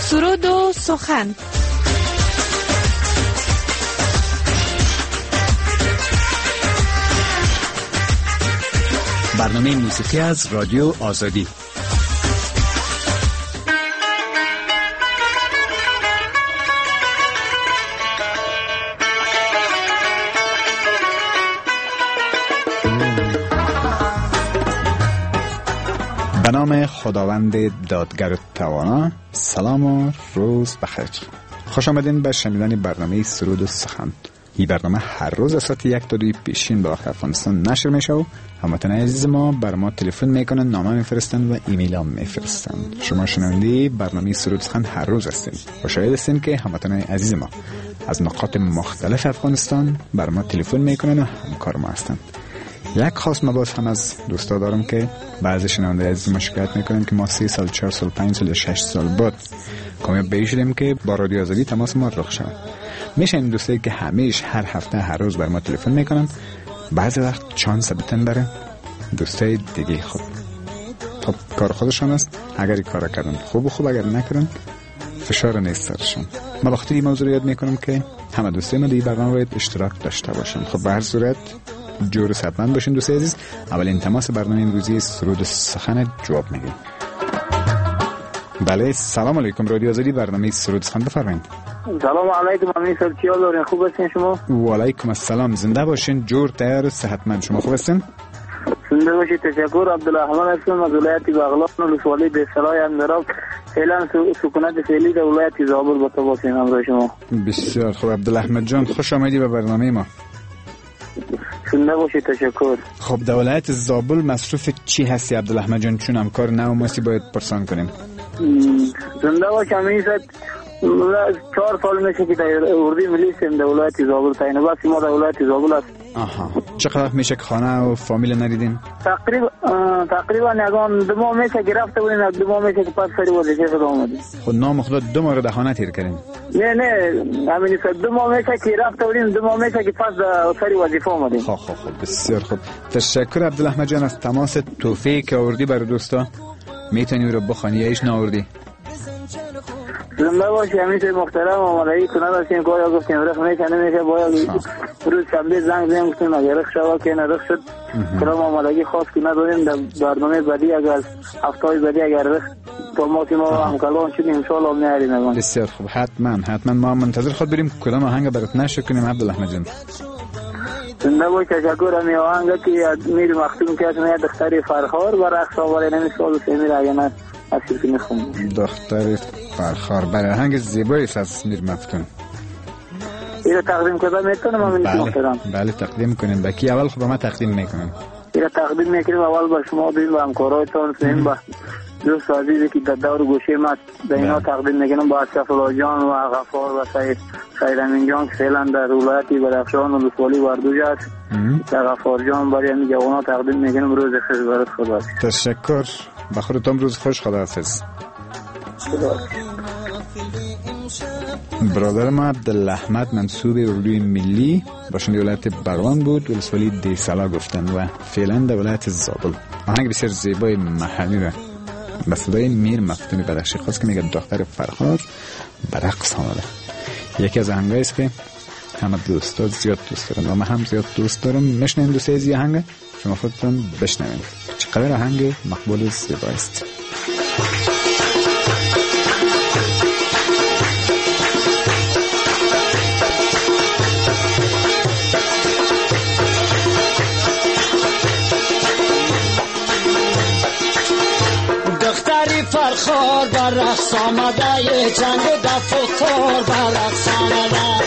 سرود و سخن. برنامه موسیقی از رادیو آزادی. به نام خداوند دادگر و توانا. سلام و روز بخیر. خوش آمدین به شنیدن برنامه سرود و سخن. این برنامه هر روز از ساعت 1 تا 2 پیشین به وقت افغانستان نشر میشه و هموطن عزیز ما بر ما تلفن میکنن، نامه میفرستن و ایمیل هم میفرستن. شما شنونده برنامه سرود و سخن هر روز هستین و شاید هستین که هموطن عزیز ما از نقاط مختلف افغانستان بر ما تلفن میکنن و همکار ما هستن. یک خاص مباحث هم از دوستا دارم که بعضی شنونده عزیز ما شکایت میکنن که ما 3 سال 4 سال 5 سال 6 سال بعد کامیاب به شدیم که با رادیو آزادی تماس ما رخ شد. میشه این دوستایی که همیشه هر هفته هر روز بر ما تلفن میکنن، بعضی وقت چانس بتن داره دوستای دیگه خود خب کار خودشان است. اگر کار کردن خوب اگر نکردن فشار نیست سرشون. ما وقتی این موضوع یاد میکنم که همه دوستای ما در برنامه باید اشتراک داشته باشن. خب به هر صورت جور صحبت باشین دوستای عزیز. اولین تماس برنامه امروزی سرود سخن جواب میگیم. بله سلام علیکم، رادیو آزادی برنامه سرود سخن بفرمایید. سلام علیکم، امین صاحب چی حال دارین؟ خوب هستین شما؟ و علیکم السلام، زنده باشین، جور تیار و صحتمند. شما خوب هستین؟ زنده باشید. تشکر. عبدالرحمن هستم از ولایت بغلان ولسوالی بسرای اندراب. فعلا سکونت فعلی در ولایت زابل با تو باشیم همراه شما. بسیار خوب عبدالرحمن جان، خوش آمدی به برنامه ما. زنده باشید. تشکر. خب در ولایت زابل مصروف چی هستی عبدالرحمن جان؟ چون همکار نو ماسی باید پرسان کنیم. زنده باشم امین صاحب. 4 سال میشه که در اردی ملی هستیم در ولایت زابل. تاین باسی ما در ولایت زابل هست. آها، چقدر میشه که خانه و فامیل ندیدین؟ تقریبا یگان 2 ماه میشه که رفته بودیم، 2 ماه میشه که پس سری وظیفه خود آمدیم. خود نام خدا 2 ماه رو در خانه تیر کردیم؟ نه همین 2 ماه میشه که رفته بودیم، 2 ماه میشه که پس سری وظیفه آمدیم. خب بسیار خوب. تشکر عبدالرحمن جان از تماس توفیق که آوردی برای دوستا. میتونی رو بخوانی ایش ناوردی؟ زنده باشی همیشه محترم. آمادگی کنه داشتیم که آیا گفتیم رخ میشه نمیشه، باید روز شنبه زنگ زنگ گفتیم اگر رخ شد که نرخ شد کنم. آمادگی خاص که نداریم در برنامه بعدی، اگر هفته‌های بعدی اگر رخ فرماتی ما هم کلان شدیم انشاءالله میاریم. بسیار خوب، حتما ما منتظر خود بریم کدام آهنگ برات نشر کنیم عبدالرحمن جان. زنده باشی. تشکر. امی آهنگ که میر مختوم که از میاد دختری فرخار و رقص آواره نمیسال سمیر اگر نه اصیل که میخونم دختر فرخار. برای آهنگ زیبایی است از میر مفتون. ایره تقدیم کنم میتونم امین محترم؟ بله تقدیم کنیم. با کی اول؟ خب ما تقدیم میکنیم. ایره تقدیم میکنیم اول با شما دین و همکارایتان سیم با دوست عزیزی که در دور گوشه ما در اینا تقدیم میکنم با اشرف جان و غفار و سید امین جان که فعلا در ولایت بدخشان و ولسوالی وردوج است. در غفار جان برای همین جوانان تقدیم میکنم. روز خوش برات خدا. تشکر. با خودتون روز خوش. خداحافظ. برادر ما عبدالاحمد منصوب اردوی ملی باشنده ولایت بغلان بود، ولسوالی دیسالا گفتن و فعلا در ولایت زابل. آهنگ بسیار زیبای محلی را به صدای میر مفتون بدخشی خواست که میگه دختر فرخار برقص آمده. یکی از آهنگایی است که همه دوستا زیاد دوست دارن و من هم زیاد دوست دارم. میشنویم دوست عزیز آهنگ شما خودتون بشنوید. چقدر آهنگ مقبول و زیبا است. دختری فرخار بر رقص آمده، یه چنگ و دف و تار بر رقص آمده.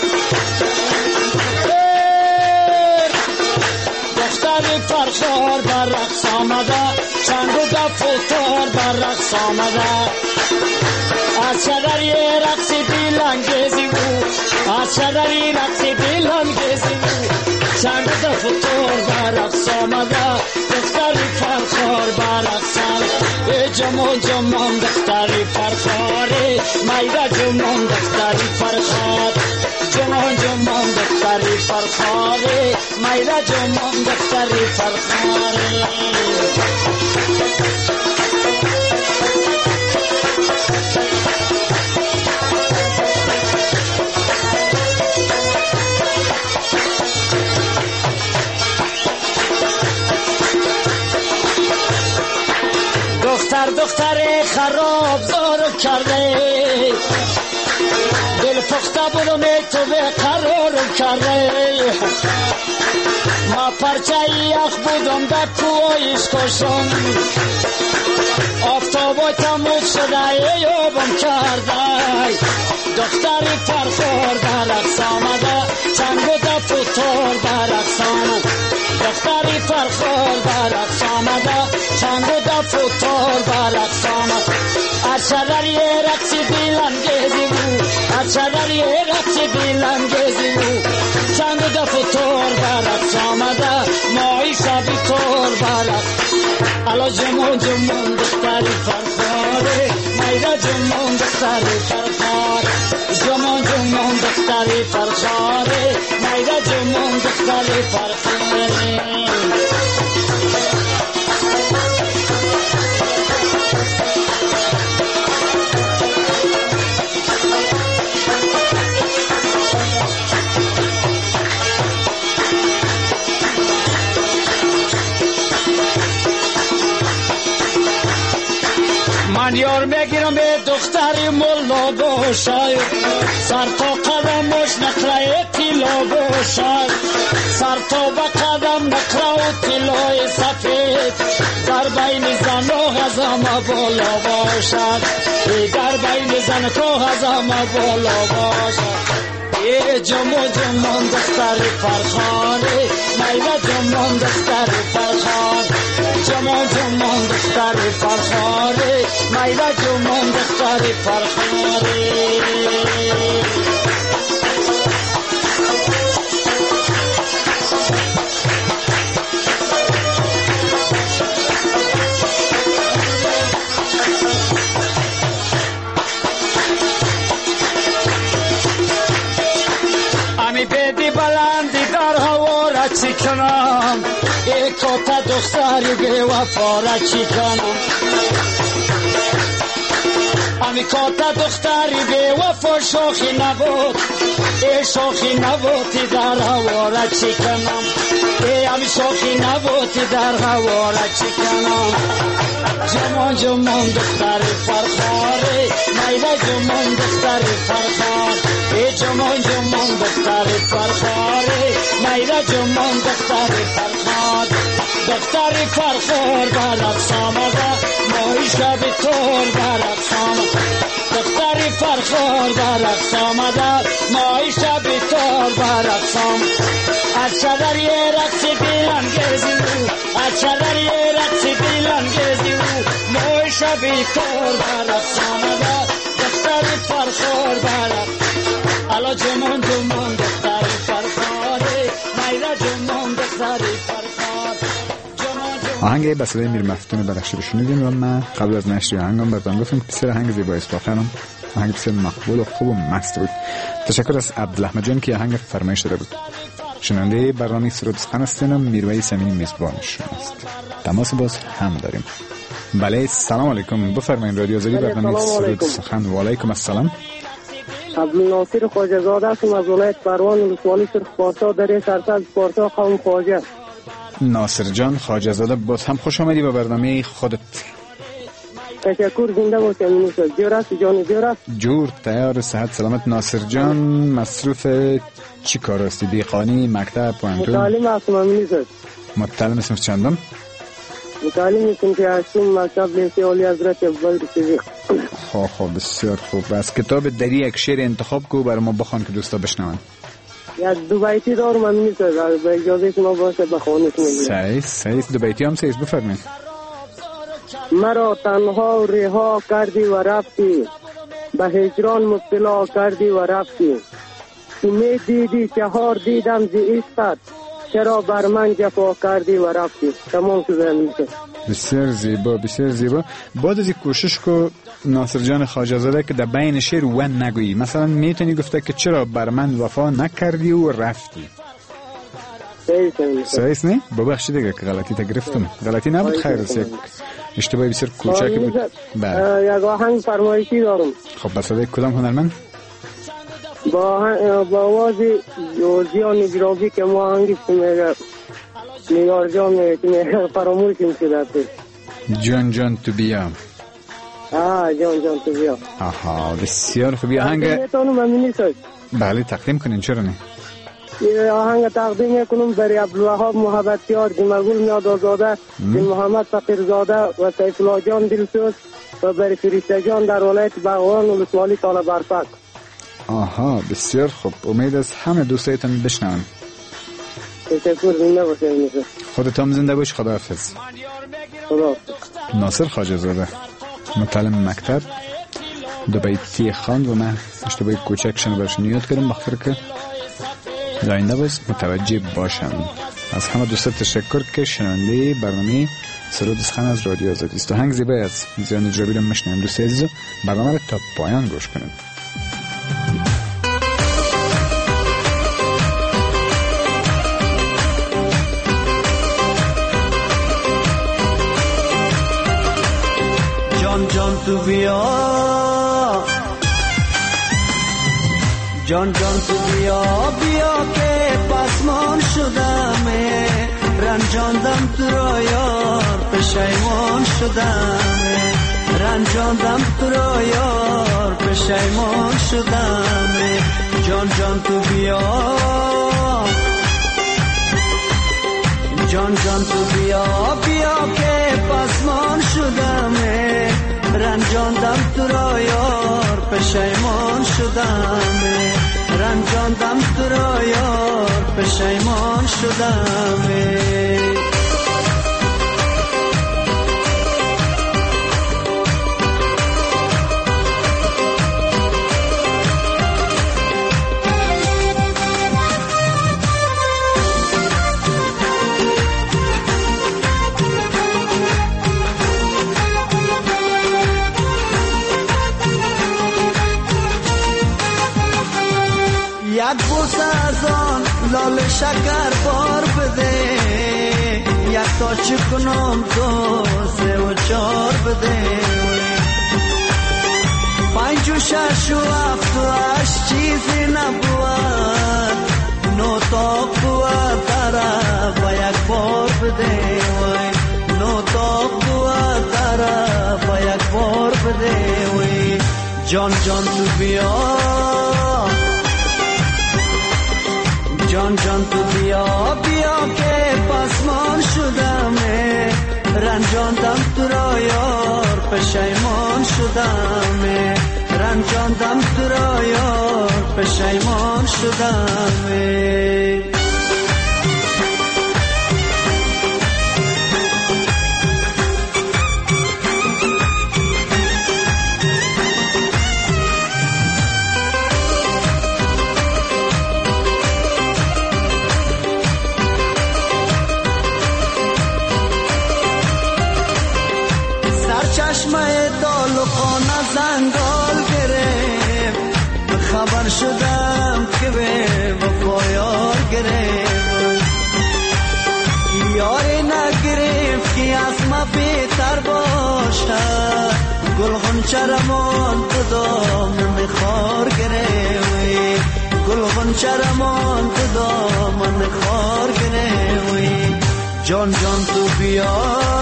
دختری فرخار بر رقص آمده، چنگ و دف و تار بر رقص آمده. از شدری رقص بیلانگیزی بود، از شدری رقص بیلانگیزی بود، چنگ و دف و تار بر رقص آمده. دختری فرخار بر رقص آمده، جمان جمان دختری فرخاره، میده جمان دختری فرخار، جمان جمان دختری فرخاره، میده جمان دختری فرخاره. سر دختر خراب زارو کرده دل پخته بودم تو به قرارم کرده ما پرچه یخ بودم در کوهایش کشم آفتابای تموز شده یابم کرده دختری فرخور در رقص آمده چنگ و دف و تار در رقص آمده دختری فرخور در رقص آمده چنگ و دف و تار در رقص آمده از شدر یه رقصی دیلنگیزی بود از شدر یه رقصی دیلنگیزی بود چنگ و دف و تار در رقص آمده مایی شبی تار در رقص الا جمون جمون دختری فرخوره میره جمون دختری فرخوره جمون جمون دختری فرخوره میره جمون دختری فرخوره من یار میگیرم به دختری ملا باشد سر تا قدمش نقره طلا باشد سر تا به قدم نقره و طلای سفید در بین زن و غزم بالا باشد در بین زن و غزم بالا باشد جمون جمون دختری فرخانه میوه جمون دختری فرخانه جمون جمون دختری فرخانه میوه جمون دختری فرخانه بدی بلندی در هوا را چی کنم ای کتا دختری به وفا را چی کنم امی کتا دختری به وفا شوخی نبود ای شوخی نبودی در هوا را چی کنم ای امی شوخی نبودی در هوا را چی کنم جمون جمون دختری فرخاره میوه جمون دختری فرخاره ای جمون جمون دختری فرخاره میوه جمون دختری فرخاره دختری فرخار بر رقص آمده ماهی شب تور بر رقص آمده دختری فرخار بر رقص آمده ماهی شب تور بر رقص آمده از شدر یه رقصی دیلنگیزی او از شدر یه رقصی دیلنگیزی او ماهی شب تور بر رقص آمده دختری فرخار بر رقص الا جمون جمون دختری فرخاره میره جمون دختری فرخاره آهنگ به صدای میر مفتون بدخشی بشنیدیم و من قبل از نشر آهنگم براتون گفتم که بسیار آهنگ زیبایی است. واقعا آهنگ بسیار مقبول و خوب و مست بود. تشکر از عبدالحمد جان که آهنگ فرمایش داده بود. شنونده برنامه سرود سخن هستین و میروی سمینی میزبان شماست. تماس باز هم داریم. بله سلام علیکم، بفرمایید رادیو آزادی برنامه سرود سخن. و علیکم السلام. عبدالناصر خواجه زاده هستم از ولایت پروان ولسوالی سرخ پارسا در سرسبز پارسا قوم خواجه. ناصر جان خواجه زاده باز هم خوش آمدی به برنامه خودت. تشکر، زنده باشید. منوسا جور است جان جور است جور تیار صحت سلامت. ناصر جان مصروف چی کار هستی؟ دیقانی، مکتب، پوانتون؟ متعلم هستم. منوسا متعلم اسم چندم؟ متعلم هستم که هستم مکتب لیسه عالی حضرت ابوبکر صدیق. خوب بسیار خوب. از کتاب دری یک شعر انتخاب کو برای ما بخوان که دوستا بشنون. یا دو بیتی دارم منوسا به اجازه شما باشه بخوانم. صحیح دو بیتی هم صحیح بفرمایید. مرا تنها رها کردی و رفتی، به هجران مبتلا کردی و رفتی. می دیدی چهار دیدم زی عشقت، چرا بر من جفا کردی و رفتی. تمام شده میشه. بسیار زیبا بسیار زیبا. بعد از کوشش کو ناصر جان خواجه زاده که در بین شعر و نگویی، مثلا میتونی گفته که چرا بر من وفا نکردی و رفتی. صحیح نه؟ ببخشید دیگه که غلطی تا گرفتم. غلطی نبود، خیر است، یک اشتباهی بسیار کوچکی بود. یک آهنگ فرمایشی دارم. خب بس صدای کدام هنرمند؟ با آواز زیان نجرابی که ما آهنگش میگه نگار جان میگه فراموشیم شده. جان جان تو بیا. جان جان تو بیا. آها بسیار خوب. آهنگ بله تقدیم کنین، چرا نه؟ یه آهنگ تقدیم میکنم برای عبدالوهاب محبتیار، دیمگل میادازاده، دین محمد فقیرزاده و سیف الله جان دلسوز و برای فرشته جان در ولایت بغوان و لسوالی تالا برفک. آها بسیار خوب. امید از همه دوستایتان بشنون. تشکر. زنده باشید. خودت هم زنده باش. خداحافظ. خداحافظ. ناصر خواجه زاده، متعلم مکتب، دو بیتی خواند و من اشتباهی کوچکشون برشون یاد کردم. بخاطر که زاینده باش، متوجه باشن. از همه دوستان تشکر که شنونده برنامه سرود سخن از رادیو آزادی است. آهنگ زیبایی است. زیان اجرابی رو میشنویم. دوست عزیز برنامه رو تا پایان گوش کنید. جان جان تو بیا، جان جان تو بیا، بیا که پسمان شدم، رنجاندم تو را یار، پشیمان شدم، رنجاندم تو را یار، پشیمان شدم. جان جان تو بیا، جان جان تو بیا، بیا که پسمان شدم، رنجاندم تو را یار، پشیمان شدم، رنجاندم تو را یار، پشیمان شدم. یک بوسه از آن لال شکر بار بده، یک تا چی کنم دو سه و چار بده، پنج و شش و هفت و هشت چیزی نبود، نو تا بود طرف و یک بار بده، نو تا بود طرف و یک بار بده. جان جان تو بیا، جان جان تو بیا، بیا که پسمان شدم، رنجاندم تو را یار، پشیمان شدم، رنجاندم تو را یار، پشیمان شدم. چشمه دالخانه زنگال گرفت، خبر شدم که به وفا یار گرفت، یاری نگرفت که از ما بهتر باشد، گل غنچه رمان تو دامن خار گرفت، گل غنچه رمان تو دامن خار گرفت. جان جان تو بیا،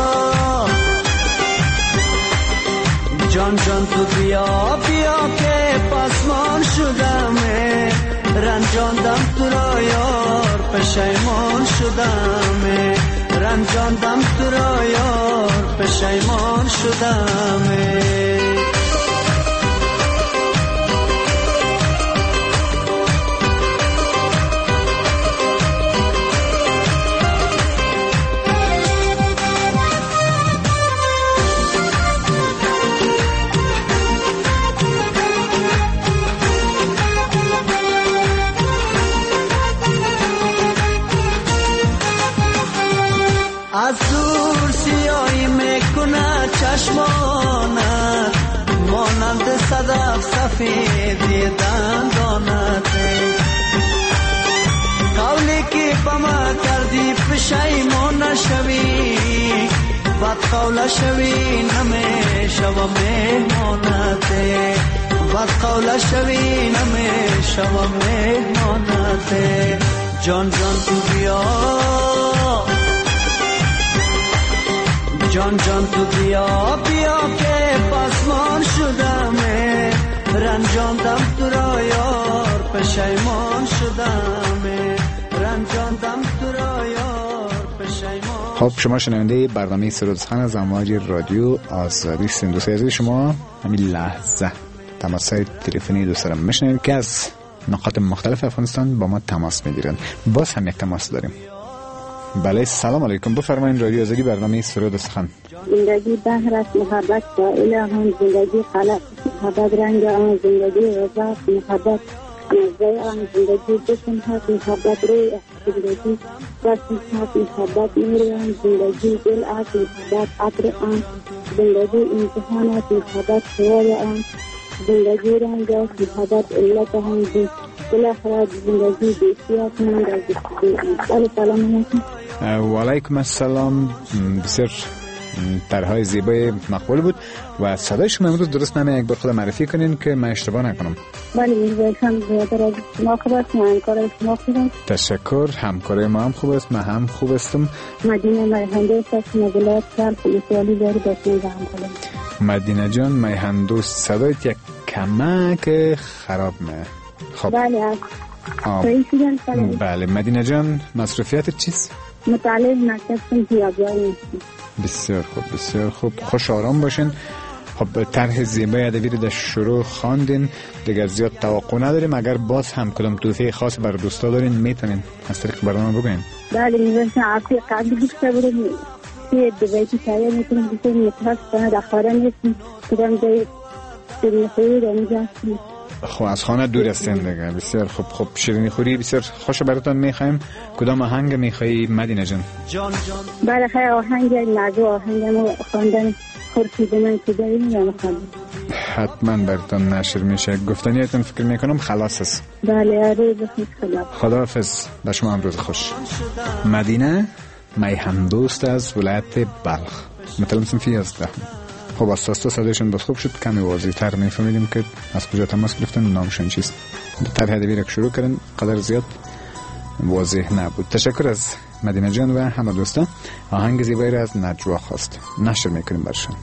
جان جان تو بیا، بیا که پسمان شدم، رنجاندم تو را یار، پشیمان شدم، رنجاندم تو را یار، پشیمان شدم. از دور سیاهی میکنه چشمانت، مانند صدف سفیدی دندانت، قولی که با ما کردی پشیمان نشوی، بد قول شوی نمیشه و مهمانت، بد قول شوی نمیشه و مهمانت. جان جان تو بیا، جان جان تو بیا بیا که پاسمان شدمه رنجاندم تو را یار پشیمان شدمه رنجاندم تو را یار پشیمان. خب شما شنونده برنامه سرود سخن از امواج رادیو آزادی سند. دوستای عزیز شما همین لحظه تماس‌های تلفنی دوست دارم میشنوید که از نقاط مختلف افغانستان با ما تماس میگیرند. باز هم یک تماس داریم. بله سلام علیکم، بفرمایید. رادیو آزادی برنامه سرود سخن. زندگی بحر است محبت سائل آن زندگی خلق محبت رنگ آن زندگی رضا محبت مزه آن زندگی جسم هست محبت روی زندگی رسم هست محبت نور آن زندگی دل است محبت عطر آن زندگی امتحان است محبت سوال آن زندگی رنگ است محبت علت آن بالاخره زندگی بسیار من در زندگی. سلام علیکم. و علیکم السلام. بسیار طرح‌های زیبای مقبول بود و صدای شما امروز درست نمیاد. یک بار خود معرفی کنین که من اشتباه نکنم. بله می‌خوام زیادتر از شما خوب است. من همکار شما خوبم. تشکر. همکار ما هم خوب است. من هم خوب هستم. مدینه میهندوست است. مدلات شهر پلیسوالی داری بسیار زحمت کنم. مدینه جان میهندوست صدایت یک کمک خراب میه. خب بله بله مدینه جان مصروفیت چیست؟ مطالعه مکتب زیادی. بسیار خوب بسیار خوب. خوش آرام باشین. خب طرح زیبای ادبی رو در شروع خواندین، دیگر زیاد توقع نداریم. اگر باز هم کدام توصیه خاص برای دوستا دارین میتونین از طریق برنامه بگوین. بله می‌ذارم عافیت قبل گفته بودم که دویتی تایی میتونم بسیار متحف کنه در خانه نیستم کدام جای شیرینی خوری رو میگم. خب از خانه دور هستین دیگه. بسیار خوب. خب شیرینی خوری بسیار خوش براتون میخوایم. کدام آهنگ میخوایی مدینه جان؟ بله خیلی آهنگ نازو آهنگ ما خواندن خورشید من که داریم یا نخواندن حتما براتون نشر میشه. گفتنیتون فکر میکنم خلاص است. بله روز خوش. خداحافظ. به شما هم روز خوش. مدینه میهندوست از ولایت بلخ مطلب صنفی است. خب از ساستا صدایشون باز خوب شد. کمی واضح تر میفهمیدیم که از کجا تماس گرفتن نامشون چیست. طرح ادبی را شروع کردن قدر زیاد واضح نبود. تشکر از مدینه جان و همه دوستان. آهنگ زیبایی را از نجوا خواست نشر میکنیم برشان.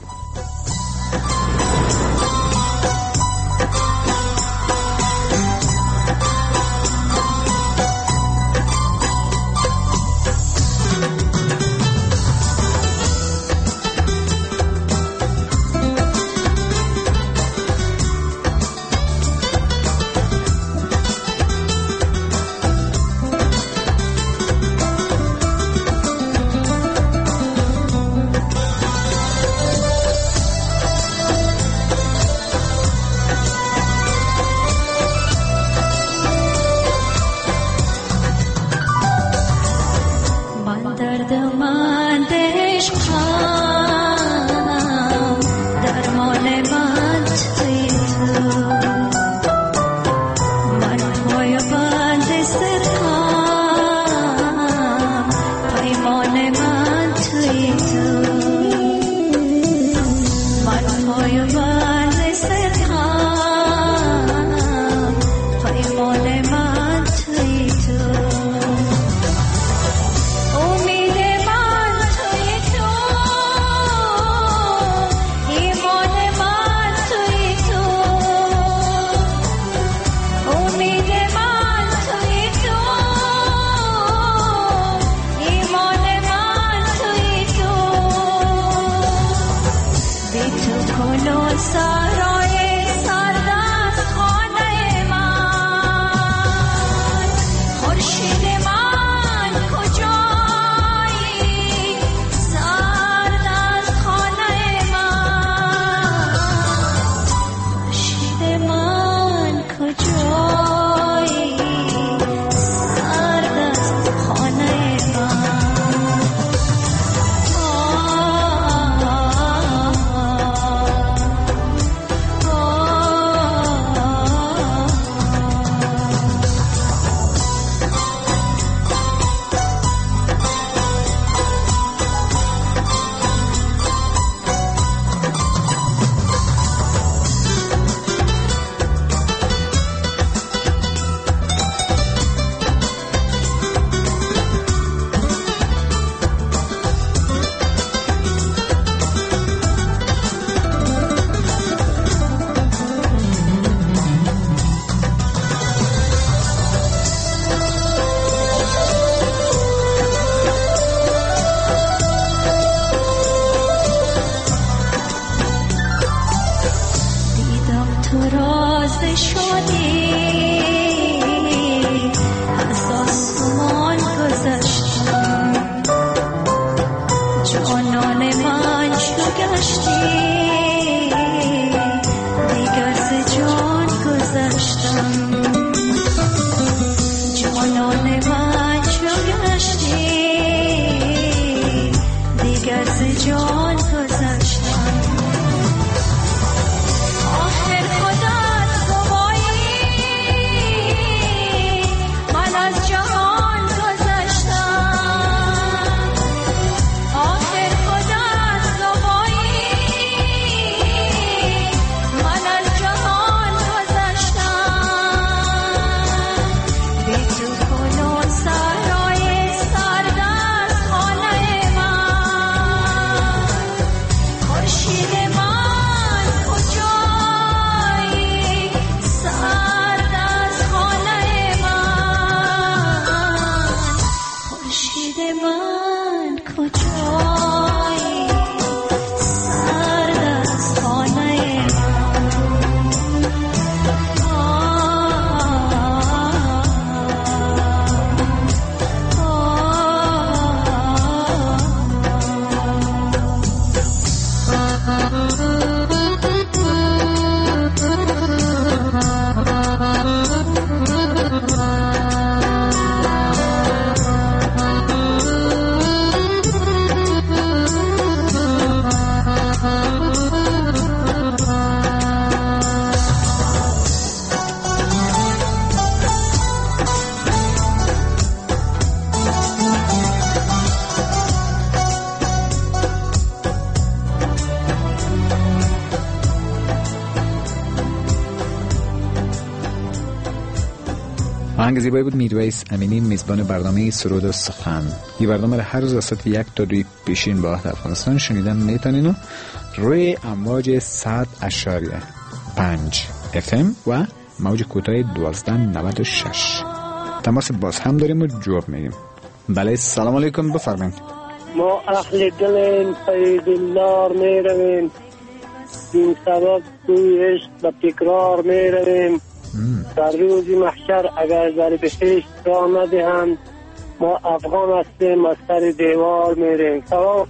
تو راز شدی از آسمان گذشتم جانان من چو گشتی دیگر ز جان گذشتم جانان من چو گشتی دیگر ز جان گذشتم آخر خودت گوایی من از جهان گذشتم آخر خودت گوایی من از جهان گذشتم بی تو کنون سرای سرد از خانه من خورشید من کجایی سرد از خانه من خورشید من کجایی سرد از خانه آهنگ زیبایی بود. میرویس امینی، میزبان برنامه سرود و سخن. این برنامه را هر روز از ساعت 1 تا 2 پیشین با افغانستان شنیدن میتونین روی امواج 100.5 FM و موج کوتاه 1296. تماس باز هم داریم و جواب میدیم. بله سلام علیکم، بفرمایید. ما اهل دلیم سید الله میرویم این سبب توی عشق به تکرار میرویم در روز محشر اگر در بهشت را ندهند ما افغان هستیم از سر دیوار میریم. سلام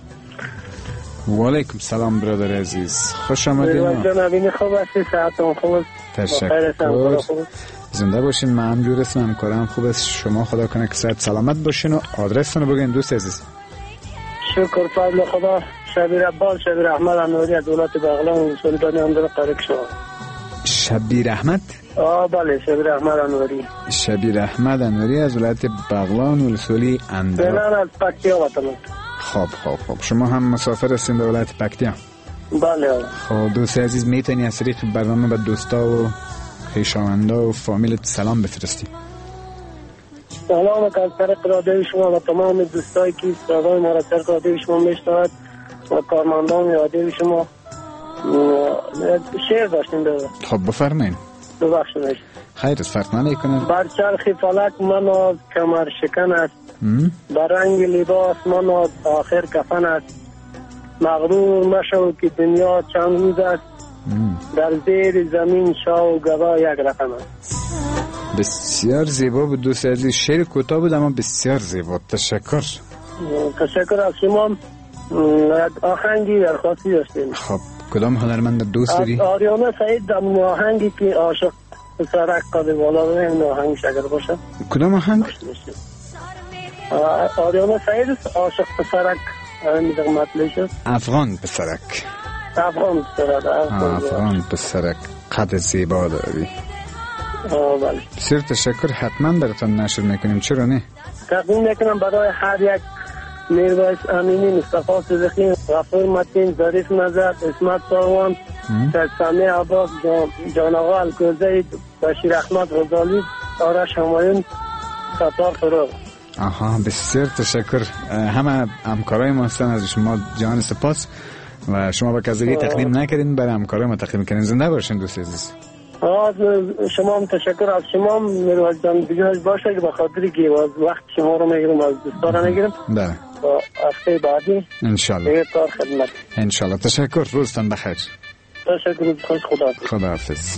و علیکم سلام برادر عزیز، خوش آمدید. جنابینی خوب هستی؟ ساعتون خوب است؟ تشکر. زنده باشین. من هم جور اسم همکارم خوب است. شما خدا کنه که صحت سلامت باشین و آدرستون رو بگین دوست عزیز. شکر فضل خدا. شبیر عباس شبیر احمد انوری از ولایت بغلان سلطانی اندر قرق شما. شبیر احمد؟ بله شبیر احمد انوری. شبیر احمد انوری از ولایت بغلان ولسوالی اندر. بلان از پکتیا وطن. خب شما هم مسافر هستین در ولایت پکتیا؟ بله. خب دوست عزیز میتونی از طریق برنامه به دوستا و خویشاوندا و فامیلت سلام بفرستی؟ سلام از طریق رادیو شما و تمام دوستایی که صدای ما را از طریق رادیو شما میشنوند و کارمندان رادیو شما. شعر داشتیم بگو. خب بفرمایید. ببخشید. خیر است، فرق نمیکنه. بر چرخ فلک مناز کمر شکن است بر رنگ لباس مناز آخر کفن است مغرور مشو که دنیا چند روز است در زیر زمین شاه و گوا یک رقم است. بسیار زیبا بود دوست عزیز. شعر کوتاه بود اما بسیار زیبا. تشکر از شما. آهنگی درخواستی داشتیم. خب کدام هنرمند دوست داری؟ آریانا سعید در آهنگی که عاشق پسرک قد بالا بهم آهنگش اگر باشه. کدام آهنگ؟ آریانا سعید عاشق پسرک میگم مطلبش افغان پسرک. افغان پسرک قد زیبا داری. بله. بسیار تشکر. حتما براتون نشر میکنیم. چرا نه؟ تقدیم میکنم برای هر یک میرویس امینی، مصطفی صدیقی، غفور متین، ظریف نظر، اسمت ساروان، سامی عباس، جان آقا الکوزی، بشیر احمد غزالی، آرش همایون، ستار فروغ. بسیار تشکر. همه همکارای ما هستن. از شما جان سپاس و شما با کسایی تقدیم نکردین برای همکارای ما تقدیم کردین. زنده باشین دوست عزیز. شما هم تشکر. از شما میرویس جان دیگه باشه که به خاطری که وقت شما رو میگیرم از دوستان میگیرم. بله. هفته بعدی انشالله دیگه کار خدمت. انشالله. تشکر. روزتان بخیر. تشکر، خوش، خداحافظ. خداحافظ.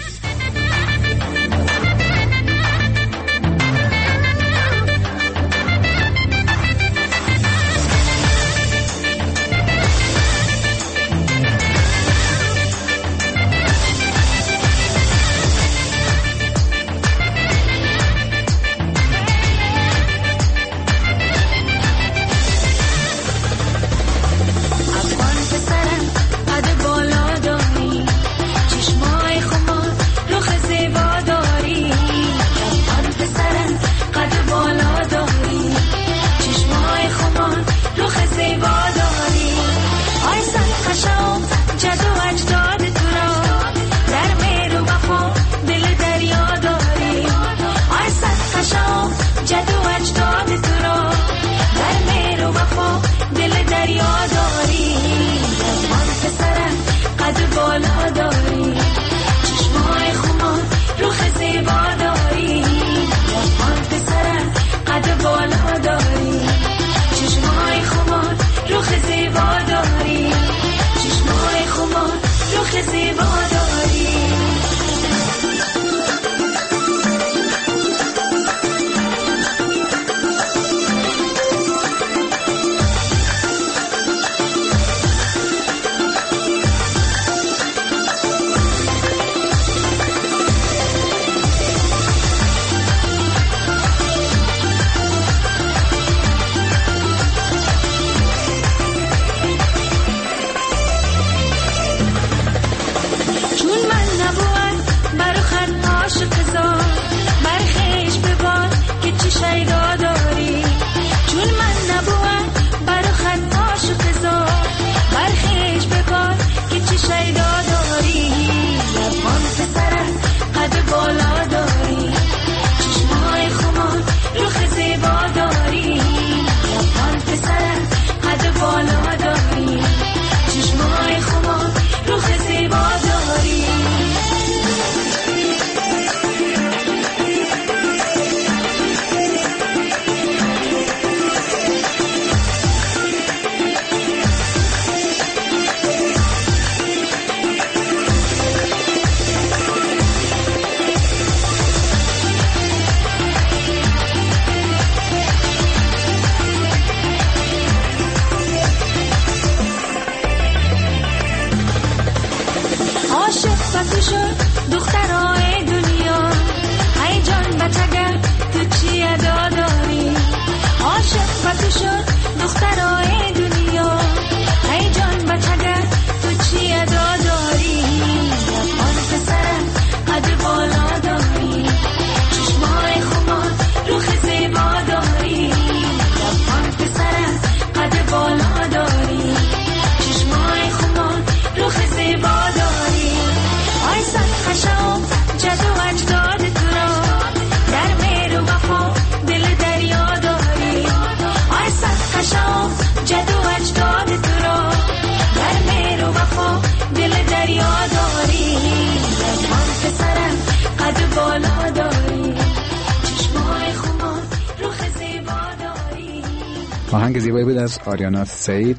آهنگ زیبایی بود از آریانا سعید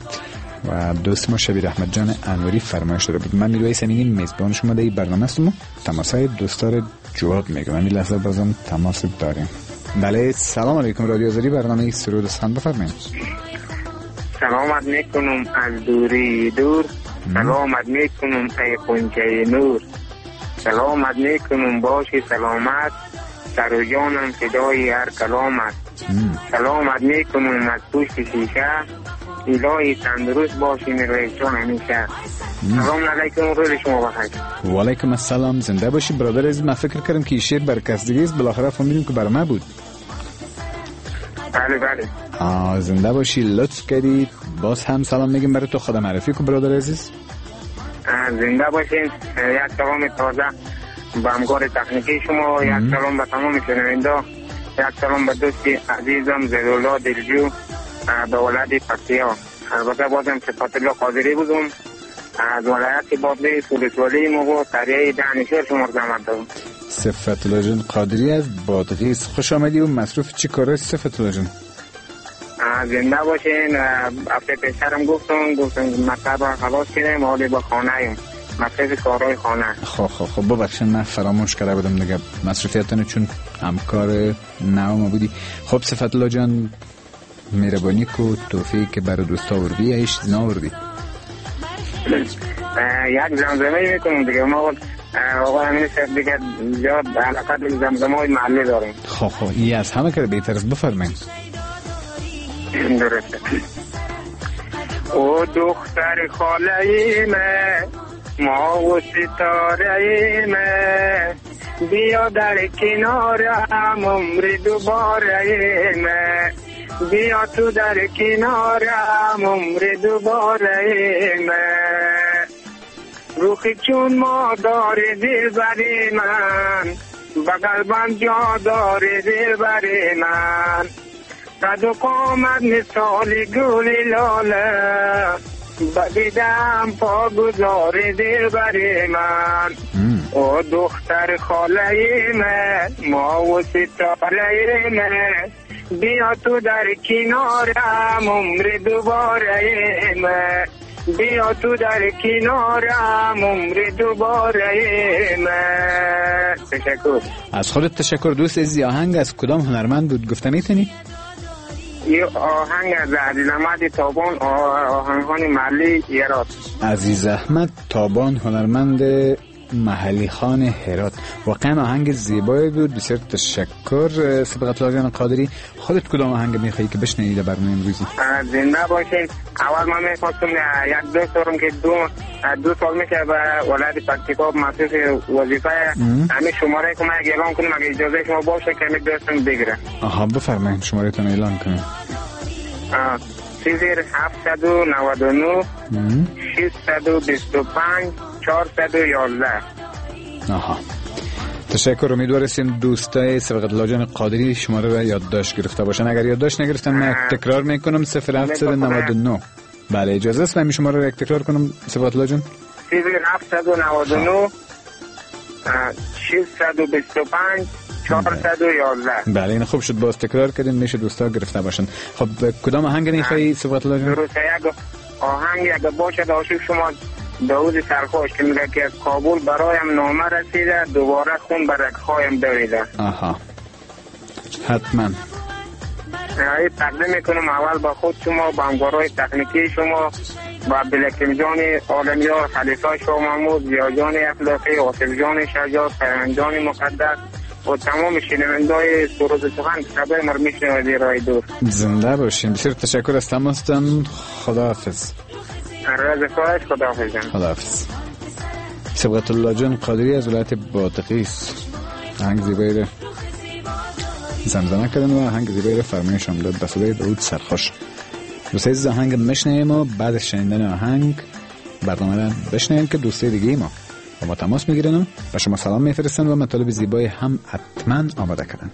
و دوست ما شبیر احمد جان انوری فرمایش داده بود. من میلوی سمینی میزبان شما در این برنامه هستم و تماسای دوستار جواب میگم. همین لحظه بازم تماس داریم. بله، سلام علیکم. رادیو آزادی برنامه سرود سخن بفرمایید. سلامت میکنم از دوری دور، سلامت میکنم ای قنچه نور، سلامت میکنم باشی سلامت، سر و جانم فدای هر کلامت، سلامت میکنم از پشت شیشه، الهی تندرست باشی میروی جان همیشه. سلام علیکم، روز شما بخیر. و علیکم السلام، زنده باشی برادر عزیز. من فکر کردم که این شعر برکستگی است، بالاخره فهمیدیم که برای من بود. بله بله. زنده باشی، لطف کردید. باز هم سلام میگم برای تو. خدا معرفی کن برادر عزیز. زنده باشین. یک سلام تازه به همکار تکنیکی شما، یک سلام به تمام شنونده، یک سلام به دوست عزیزم زیدالله دلجو به ولایت پکتیا. البته بازم صفت الله قادری بودم از ولایت بادغیس ولسوالی مغو قریه دانشور شما رو زحمت دادم. صفت الله جان قادری از بادغیس، خوش آمدی. و مصروف چی کاره صفت الله جان؟ زنده باشین. هفته پیشترم گفتم مطلب خلاص کردیم، حالی با خانه ایم. مصرف کارهای خانه. خب ببخشید من فراموش کرده بودم دیگه مصرفیاتتون، چون همکار نو ما بودی. خب صفت الله جان، مهربانی کو توفیق که برای دوستا وردی ایش ناوردی؟ یک زمزمه میکنم دیگه. ما آقا همین شد دیگه زیاد علاقه به زمزمه های محلی داریم. خب این از همه که بهتر است، بفرمایید. درسته. او دختر خاله من، ما و ستاره من، بیا در کنارم عمر دوباره من، بیا تو در کنارم عمر دوباره من، روخی چون ما داره دل بری من، بگل بند جا داره دل بری من، قد و قامت مثال گل لاله، بدیدم پا گذار دل بری من. او دختر خاله من، ما و ستاره من، بیا تو در کنارم عمر دوباره من، بیا تو در کنارم عمر دوباره من. تشکر. از خودت تشکر. دوست عزیز، آهنگ از کدام هنرمند بود گفته میتونی؟ یه آهنگ از عزیز احمد تابان، آهنگان محلی هرات. عزیز احمد تابان، هنرمند محلی خان هرات. واقعا آهنگ زیبایی بود. بسیار تشکر سبقت الله جان قادری. خودت کدام آهنگ میخوایی که بشنوی در برنامه امروزی؟ زنده باشین. اول من میخواستم یک دوست دارم که دو سال میشه به ولایت پکتیکا مصرف وظیفه، همین شماره که من اعلان کنم اگه اجازه شما باشه که می دوستم بگیره. بفرمایید شماره تون اعلان کنید. 799 625 411. تشکر. امیدوارم دوستای سبقت الله جان قادری شماره را یادداشت گرفته باشن. اگر یادداشت نگرفتن من تکرار میکنم. 0799. بله اجازه است من شماره را یک تکرار کنم سبقت الله جان؟ 799 625 411. بله این خوب شد باز تکرار کردین، میشه دوستا گرفته باشن. خب کدام آهنگ میخوای سبقت الله جان؟ درسته. یک آهنگ اگه باشه داشت شما داود سرخوش که میگه که کابل برایم نامه رسیده، دوباره خون بر رگ‌هایم دویده. حتما تقدیم میکنم اول با خود شما، با همکارای تکنیکی شما، با بلکیم جان عالمیار، خلیفه شاه محمود، زیا جان اخلاقی، آصف جان شجاع، پیمان جان مقدس و تمام شنونده‌های سروز سخن صدای ما رو میشنوید رای دور. زنده باشین. بسیار تشکر از تماستان. خداحافظ. راز خواهش. خداحافظ جان. خداحافظ. سبقت الله جان قادری از ولایت بادغیس آهنگ زیبایی رو زمزمه کردن و آهنگ زیبایی رو فرمایش هم داد به صدای داود سرخوش. دوستای عزیز آهنگ میشنویم و بعد از شنیدن آهنگ برنامه رو بشنویم که دوستای دیگه ما با ما تماس میگیرن و شما سلام میفرستن و مطالب زیبایی هم حتما آماده کردن.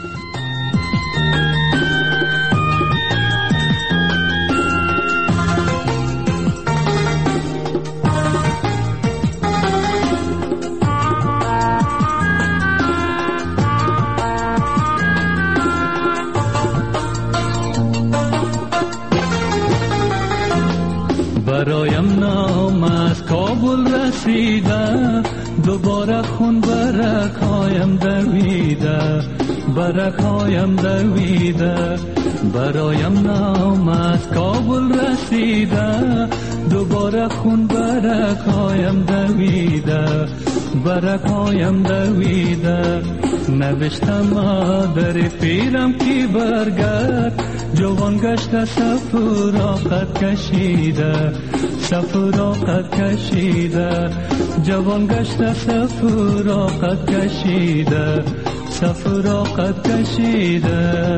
برایم نام از کابل رسیده، دوباره خون برکایم دویده، برکایم دویده. برایم نام از کابل رسیده، دوباره خون برکایم دویده، برکایم دویده. نوشتم در پیرم کی برگرد، جوان گشته سفراقت کشیده، سفراقت کشیده. جوان گشته سفراقت کشیده، سفراقت کشیده.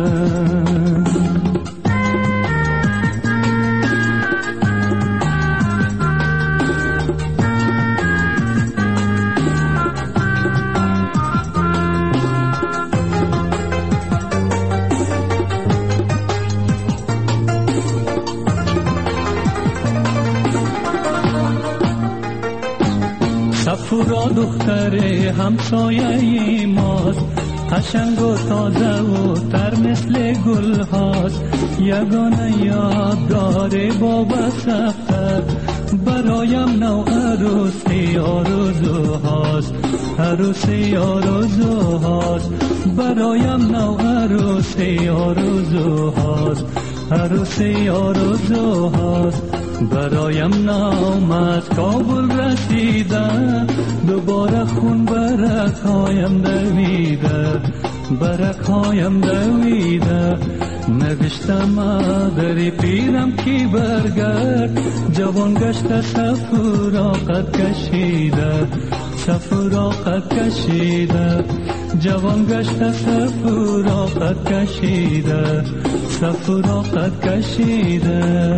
سفورا دختر همسایه ماست، قشنگ و تازه و تر مثل گل هاست. یگانه یاد داره بابا سفر، برایم نو عروسی آرزوهاست، عروسی آرزوهاست. برایم نو عروسی آرزوهاست، عروسی آرزوهاست. برایم نام از کابل رسیده، دوباره خون برکایم دویده، برکایم دویده. نوشتم مادری پیرم کی برگرد، جوان گشته سفراقت کشیده، سفراقت کشیده. جوان گشته سفراقت کشیده، سفراقت کشیده.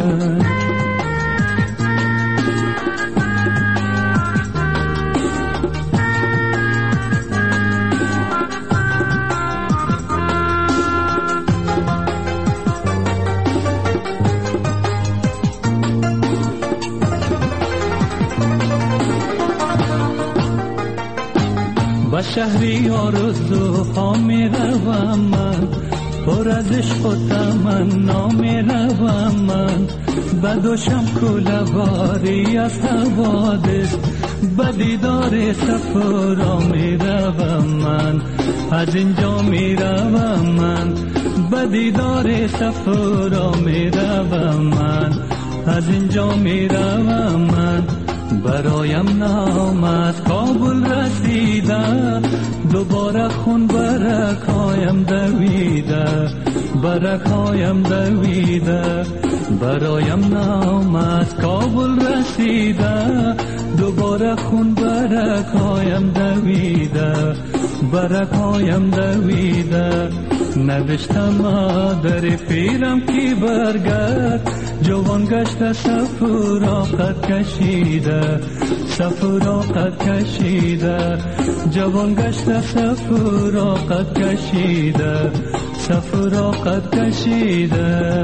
با شهری آرزوها می روم من، پر از عشق و تمنا می روم من. بدوشم کوله‌واری از حوادث، به دیدار صفرا می روم من، از اینجا می روم من. به دیدار صفرا می روم من، از اینجا می روم من. برایم نام از کابل رسیده، دوباره خون برکایم دویده، برکایم دویده. برایم نام از کابل رسیده، دوباره خون برکایم دویده، برکایم دویده. نوشتم مادر پیرم کی برگرد، جوان گشته سفراقت کشیده، سفراقت کشیده. جوان گشته سفراقت کشیده، سفراقت کشیده.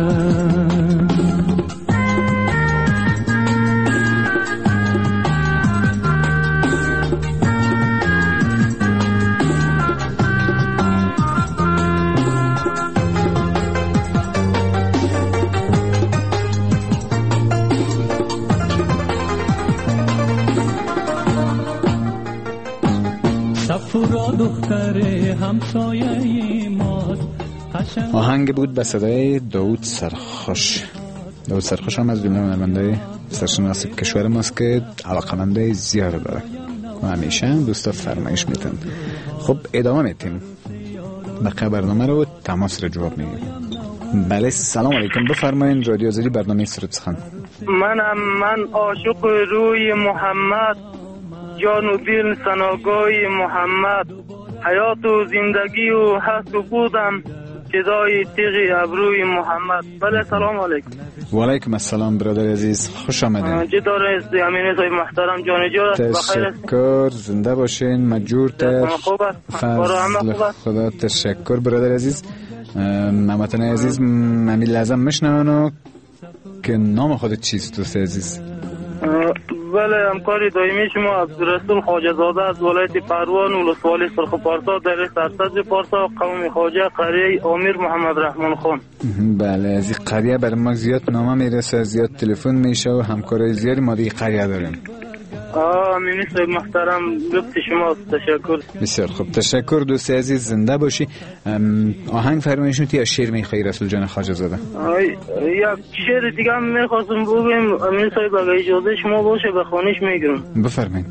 آهنگ بود به صدای داوود سرخوش. داوود سرخوش هم از هنرمندای سرشناس کشور ماست که علاقه‌مندای زیاد داره و همیشه دوستا فرمایش میتن. خب ادامه میتیم، بقیه برنامه رو تماس رو جواب میگیم. بله سلام علیکم، بفرمایید. رادیو آزادی برنامه سرود سخن. من عاشق روی محمد، جان و دل سناگای محمد. حیات و زندگی و هست و بودم فدای تیغ ابروی محمد. بله سلام علیکم. و علیکم السلام برادر عزیز، خوش آمدین. چطور است امین صاحب محترم؟ جان جور بخیر است؟ تشکر، زنده باشین، مجبورتر. خوب است، فضل خدا. تشکر برادر عزیز. هموطن عزیز من لازم میشنونو که نام خودت چیست دوست عزیز؟ بله همکاری دائمی شما عبدالرسول خواجه زاده از ولایت پروان ولسوالی سرخپارسا در سرسبز پارسا قوم خواجه قریه امیر محمد رحمان خان. بله از این قریه برای ما زیاد نامه میرسه، زیاد تلفن میشه و همکارای زیادی ما دیگه قریه داریم. امین صاحب محترم لطف شما، تشکر. بسیار خوب، تشکر دوست عزیز، زنده باشی. آهنگ فرمایش میتی یا شعر میخوای رسول جان خواجه زاده؟ یک شعر دیگه هم میخواستم بگم امین صاحب اگه اجازه شما باشه به خوانش میگیرم. بفرمایید.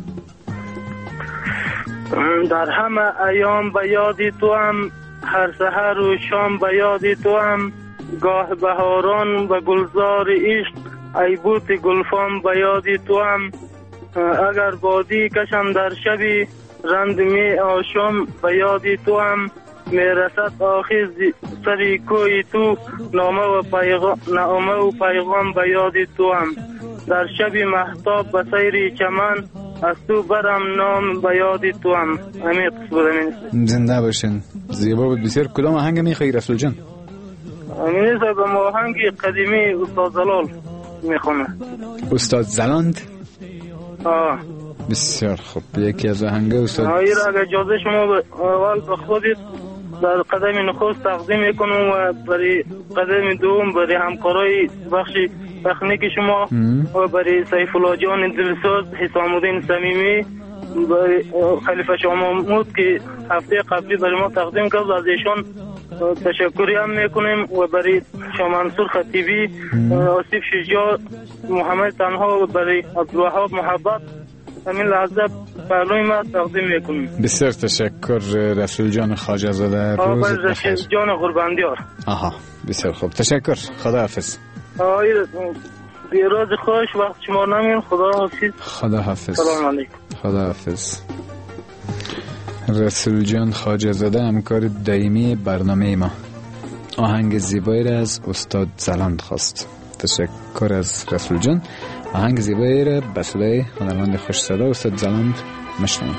در همه ایام به یاد تو هم، هر سحر و شام به یاد تو هم. گاه بهاران و گلزار عشق، ای بوت گلفام به یاد تو هم. اگر بادی کشم در شبی، رند می آشام به یاد تو هم. می رسد آخر سری کوی تو، نامه و پیغام به یاد تو هم. در شب محتاب به سیر چمن، از تو برم نام به یاد تو هم. امید قصبر. زنده باشین، زیبا بود بسیار. کدام آهنگ میخوایی رسول جان؟ امین صاحب آهنگ قدیمی استاد زلال میخونه. استاد زلاند؟ بسیار خوب، یکی از آهنگ استاد. اگر اجازه شما اول به خودت در قدم نخست تقدیم میکنم و برای قدم دوم برای همکارای بخش تکنیک شما و برای سیف الله جان دلسوز، حسام الدین صمیمی، برای خلیفه شاه محمود که هفته قبلی برای ما تقدیم کرد، از ایشان تشکری هم میکنیم و برای شاه منصور خطیبی، آصف شجاع، محمد تنها و برای عبدالوهاب محبت همین لحظه پهلوی ما تقدیم میکنیم. بسیار تشکر رسول جان خواجه زاده. روز بخیر. جان قرباندیار. آها بسیار خوب، تشکر. خدا حافظ. بیراز خوش، وقت شما نمین. خدا حافظ. خدا حافظ. سلام علیکم. خدا حافظ. رسول جان خواجه زاده همکار دائمی برنامه ما. آهنگ زیبایی را از استاد زلاند خواست. تشکر از رسول جان. آهنگ زیبایی را به صدای هنرمند خوش صدا استاد زلاند مشنویم.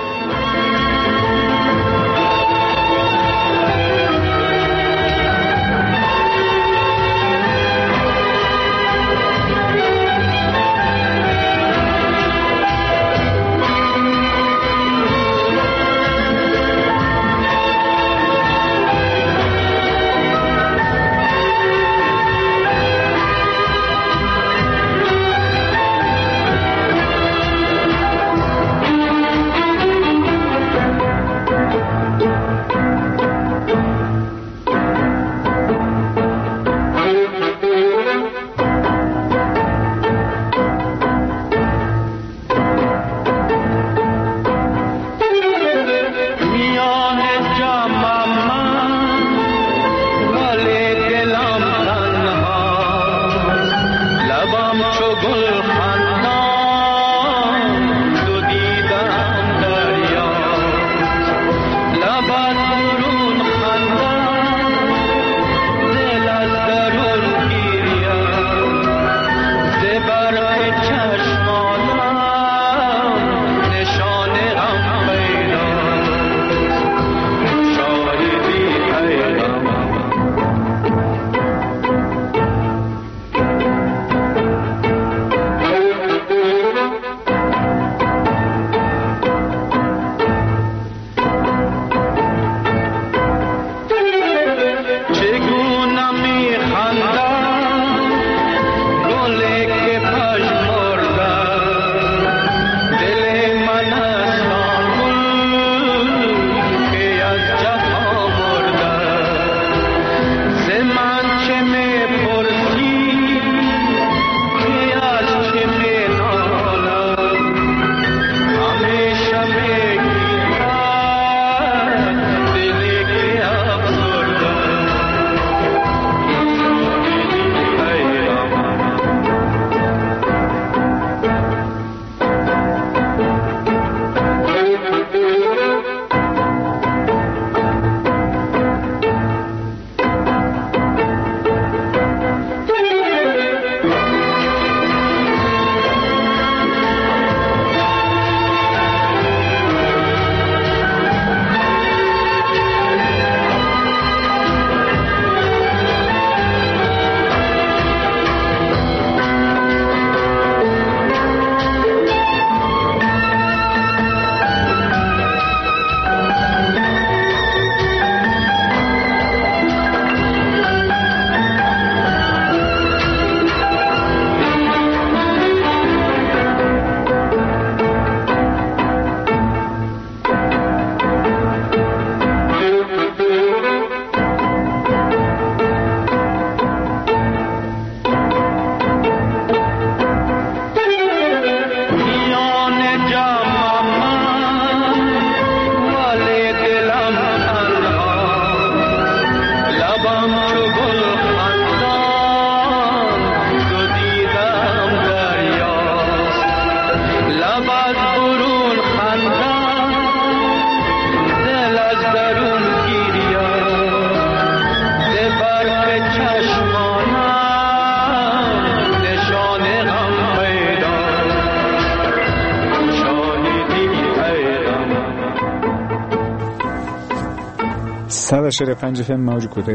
شهر 5 FM موج کوتاه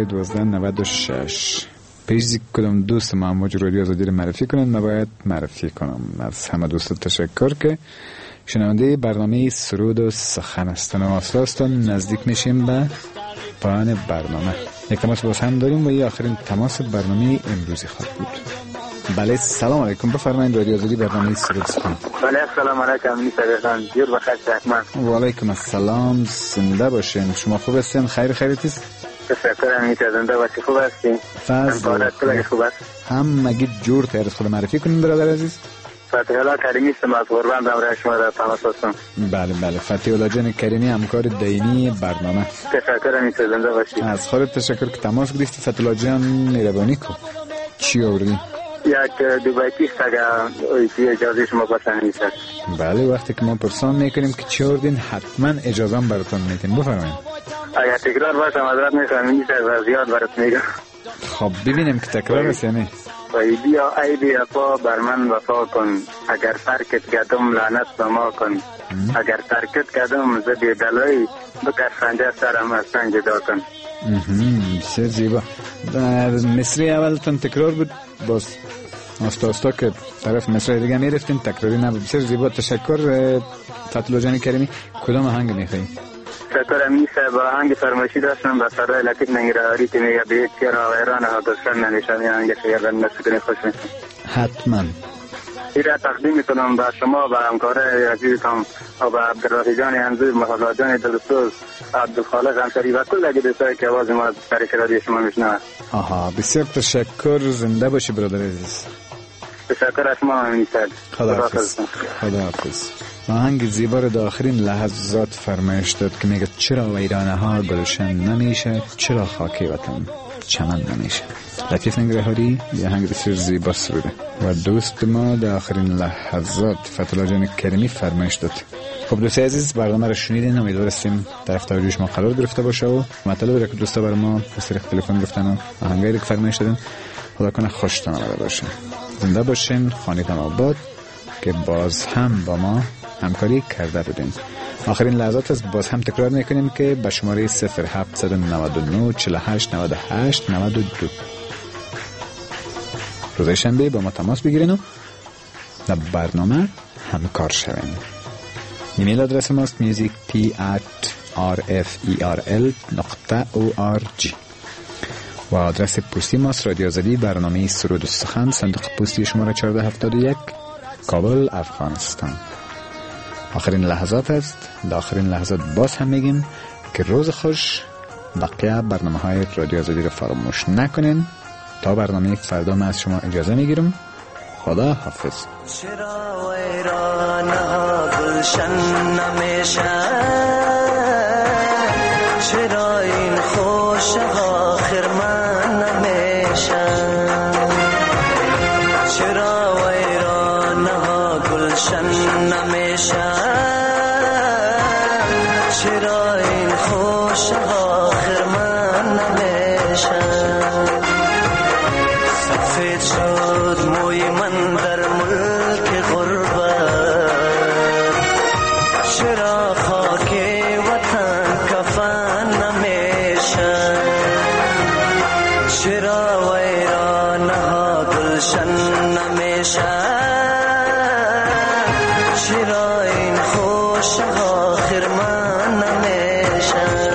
1296. پیجی کدام دوست ما موج رادیو آزادی رو معرفی کنن، من باید معرفی کنم. از همه دوستان تشکر که شنونده برنامه سرود و سخن هستن و واصلستان. نزدیک میشیم به پایان برنامه. یک تماس باز هم داریم و این آخرین تماس برنامه امروزی خواهد بود. بله سلام علیکم، بفرمایید رادیو آزادی برنامه سرود سخن. بله السلام علیکم میسرخان جور بخیر شکمن. و علیکم السلام، زنده باشین. شما خوب هستین؟ خیریتیست؟ تشکرم میشه. زنده باشی. خوب هستین؟ فضل خوب است. همگی جور تر خود معرفی کنین برادر عزیز. فتح الله کریمی است، از قربان برای شما در تماس هستم. بله فتح الله جان کریمی، همکار دینی برنامه. تشکرم میشه. زنده باشی. از خودت تشکر که تماس گرفتی. فتح الله جان مهربانی کو. چی آوردی؟ یک دوبای پیست اگر اجازه شما باشن میشه. بله وقتی که ما پرسان میکنیم که چی آوردین حتما اجازه هم براتون میتین. بفرمایید. اگر تکرار باشه حضرت میخوام میشه و زیاد برات میگم. خب ببینیم که تکرار است یا نه. ای بیا پا بر من وفا کن، اگر ترکت کردم لعنت به ما کن، اگر ترکت کردم ز بی‌دلایی بکش خنجر سرم از تن جدا کن. بسیار زیبا. در مصری اولتون تکرار بود، باز آستا که طرف مصری دیگه میرفتین تکراری نبود. بسیار زیبا، تشکر فتح الله جان کریمی. کدام آهنگ میخوایی؟ تشکر میشه. با آهنگ فرمایشی داشتم با صدای لطیف نگرانی که میگه به چرا ویران ها دشمن ننشانی آهنگ شیران نشکنی خوش میشه. حتما ایره تقدیم میکنم به شما و همکاره عزیزتان و به عبدالرحی جان انزوی، محلا جان دلسوز، عبدالخالق انصاری و کل اگه دوستایی که آواز ما سرش رادیو شما میشنوند. بسیار تشکر. زنده باشی برادر عزیز. تشکر از شما میسد. خداحافظ. آهنگ زیبا رو در آخرین لحظات فرمایش داد که میگه چرا ویرانه ها گلشن نمیشه، چرا خاک وطن چمن نمیشه. لطیف نگرهاری یه آهنگ بسیار زیبا سروده و دوست ما در آخرین لحظات فتح الله جان کریمی فرمایش داد. خب دوستای عزیز، برنامه رو شنیدین، امیدوارستیم طرف توجه شما قرار گرفته باشه و مطلبی رو که دوستا برای ما به طریق تلفن گفتن و آهنگایی رو که فرمایش دادن خدا کنه خوشتون آمده باشه. زنده باشین، خانه‌تان آباد که باز هم با ما همکاری کرده بودین. آخرین لحظات از باز هم تکرار میکنیم که به شماره 0799 48 98 92 روز شنبه با ما تماس بگیرین و در برنامه همکار شوین. ایمیل آدرس ماست music@rferl.org و آدرس پستی ماست رادیو آزادی برنامه سرود و سخن، صندوق پستی شماره 1471 کابل، افغانستان. آخرین لحظات است. در آخرین لحظات باز هم میگیم که روز خوش. بقیه برنامه های رادیو آزادی رو فراموش نکنین. تا برنامه فردا من از شما اجازه میگیرم. خدا حافظ. چرا ویران ها گلشن نمیشه، چرا این خوش ها خرمن نمیشه، چرا ویران ها گلشن نمیشه، چرا این خوش ها خرمن نمیشه. سفید شد موی من در ملک غربت، چرا خاک وطن کفن نمیشه، چرا ویران ها گلشن نمیشه، چرا این خوش ها خرمن نمیشه.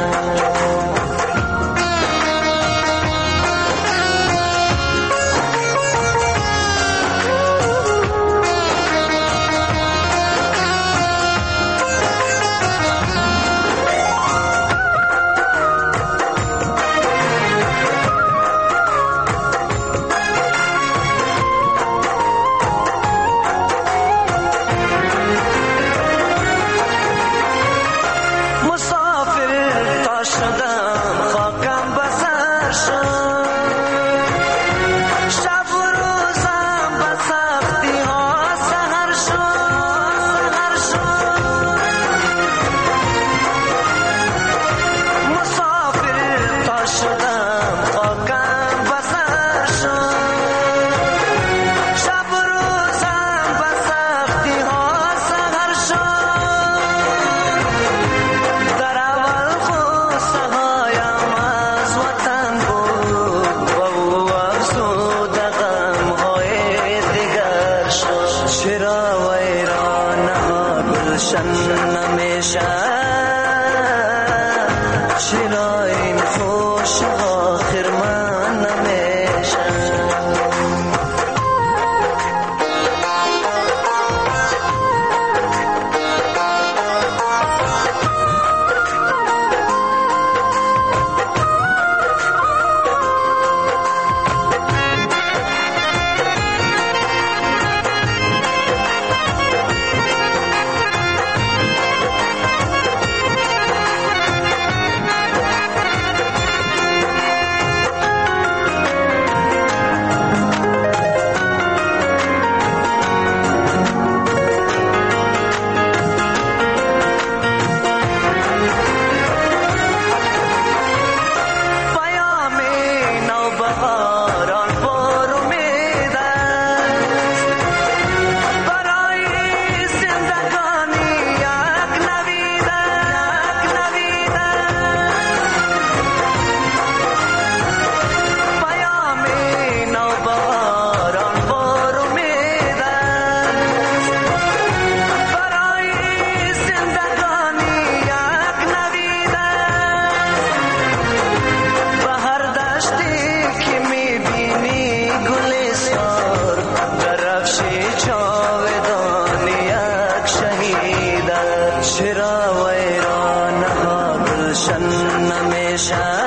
چرا ویران ها گلشن نمیشن